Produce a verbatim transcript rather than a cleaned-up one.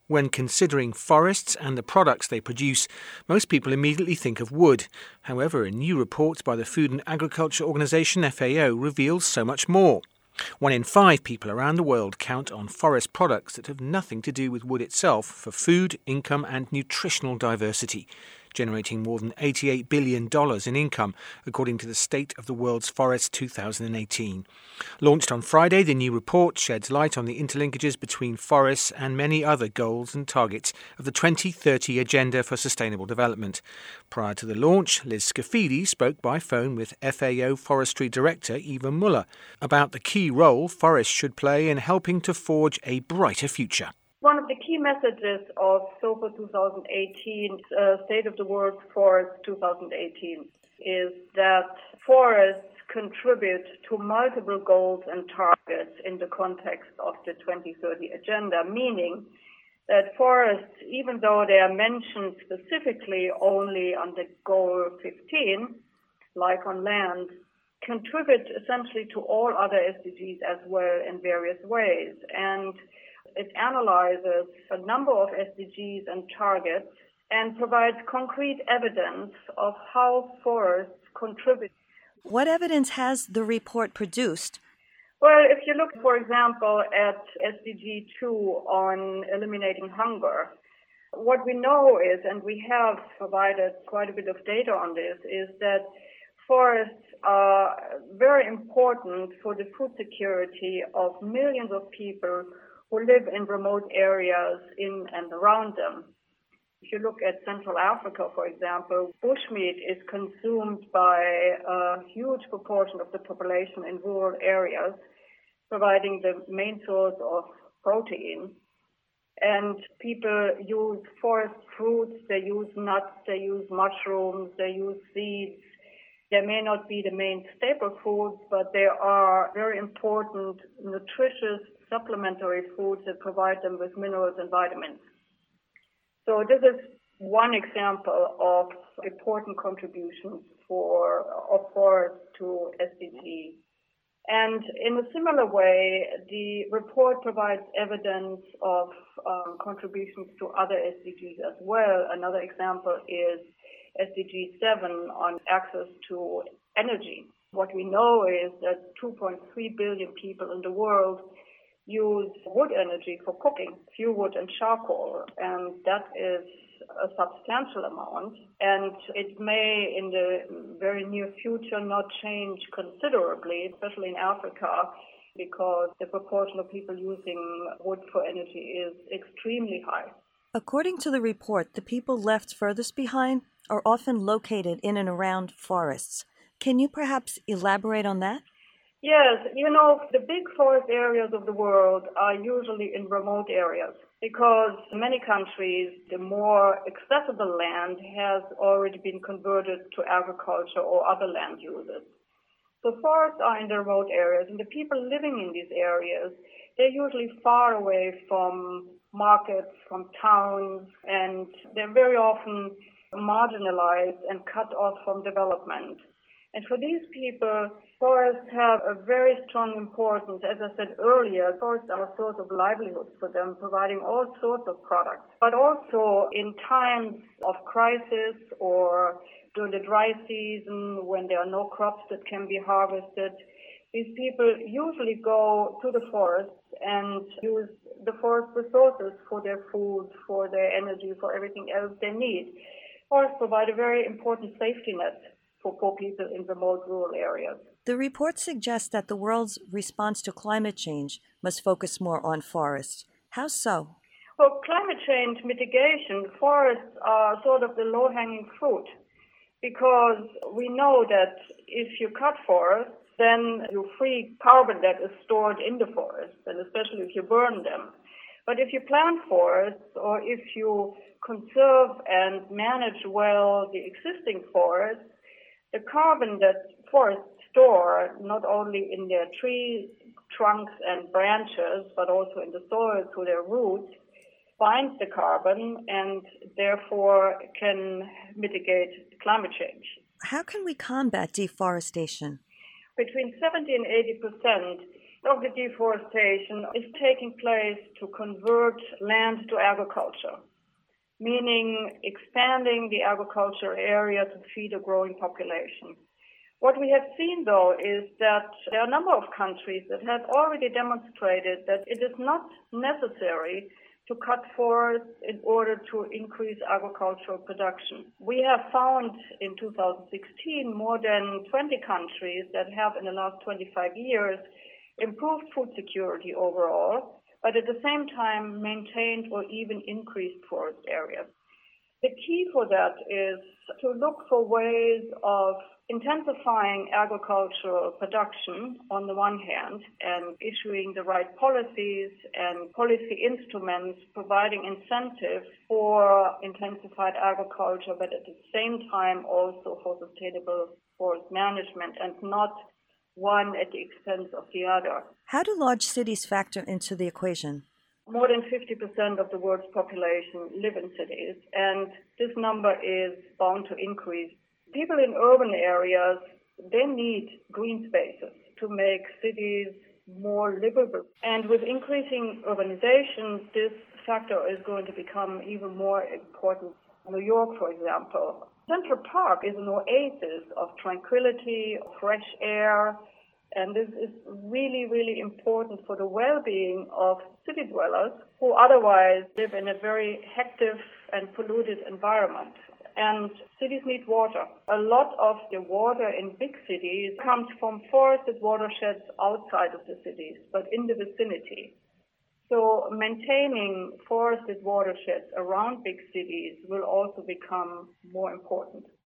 When considering forests and the products they produce, most people immediately think of wood. However, a new report by the Food and Agriculture Organization, F A O, reveals so much more. One in five people around the world count on forest products that have nothing to do with wood itself for food, income and nutritional diversity, generating more than eighty-eight billion dollars in income, according to the State of the World's Forests two thousand eighteen. Launched on Friday, the new report sheds light on the interlinkages between forests and many other goals and targets of the twenty thirty Agenda for Sustainable Development. Prior to the launch, Liz Scafidi spoke by phone with F A O Forestry Director Eva Muller about the key role forests should play in helping to forge a brighter future. One of the key messages of SOFA twenty eighteen, uh, State of the World Forest twenty eighteen, is that forests contribute to multiple goals and targets in the context of the twenty thirty Agenda, meaning that forests, even though they are mentioned specifically only under Goal fifteen, like on land, contribute essentially to all other S D Gs as well in various ways. And it analyzes a number of S D Gs and targets and provides concrete evidence of how forests contribute. What evidence has the report produced? Well, if you look, for example, at S D G two on eliminating hunger, what we know is, and we have provided quite a bit of data on this, is that forests are very important for the food security of millions of people who live in remote areas in and around them. If you look at Central Africa, for example, bushmeat is consumed by a huge proportion of the population in rural areas, providing the main source of protein. And people use forest fruits, they use nuts, they use mushrooms, they use seeds. They may not be the main staple foods, but they are very important, nutritious, supplementary foods that provide them with minerals and vitamins. So this is one example of important contributions for of forests to S D G. And in a similar way, the report provides evidence of um, contributions to other S D Gs as well. Another example is S D G seven on access to energy. What we know is that two point three billion people in the world use wood energy for cooking, fuel wood and charcoal, and that is a substantial amount. And it may, in the very near future, not change considerably, especially in Africa, because the proportion of people using wood for energy is extremely high. According to the report, the people left furthest behind are often located in and around forests. Can you perhaps elaborate on that? Yes, you know, the big forest areas of the world are usually in remote areas because in many countries, the more accessible land has already been converted to agriculture or other land uses. So forests are in the remote areas, and the people living in these areas, they're usually far away from markets, from towns, and they're very often marginalized and cut off from development. And for these people, forests have a very strong importance. As I said earlier, forests are a source of livelihood for them, providing all sorts of products. But also in times of crisis or during the dry season when there are no crops that can be harvested, these people usually go to the forests and use the forest resources for their food, for their energy, for everything else they need. Forests provide a very important safety net for poor people in remote rural areas. The report suggests that the world's response to climate change must focus more on forests. How so? Well, climate change mitigation, forests are sort of the low-hanging fruit because we know that if you cut forests, then you free carbon that is stored in the forest, and especially if you burn them. But if you plant forests or if you conserve and manage well the existing forests, the carbon that forests store, not only in their tree trunks and branches, but also in the soil through their roots, binds the carbon and therefore can mitigate climate change. How can we combat deforestation? Between seventy and eighty percent of the deforestation is taking place to convert land to agriculture, meaning expanding the agriculture area to feed a growing population. What we have seen, though, is that there are a number of countries that have already demonstrated that it is not necessary to cut forests in order to increase agricultural production. We have found in two thousand sixteen more than twenty countries that have in the last twenty-five years improved food security overall, but at the same time maintained or even increased forest areas. The key for that is to look for ways of intensifying agricultural production on the one hand and issuing the right policies and policy instruments providing incentives for intensified agriculture, but at the same time also for sustainable forest management and not one at the expense of the other. How do large cities factor into the equation? More than fifty percent of the world's population live in cities, and this number is bound to increase. People in urban areas, they need green spaces to make cities more livable. And with increasing urbanization, this factor is going to become even more important. New York, for example, Central Park is an oasis of tranquility, fresh air, and this is really, really important for the well-being of city dwellers who otherwise live in a very hectic and polluted environment. And cities need water. A lot of the water in big cities comes from forested watersheds outside of the cities, but in the vicinity. So maintaining forested watersheds around big cities will also become more important.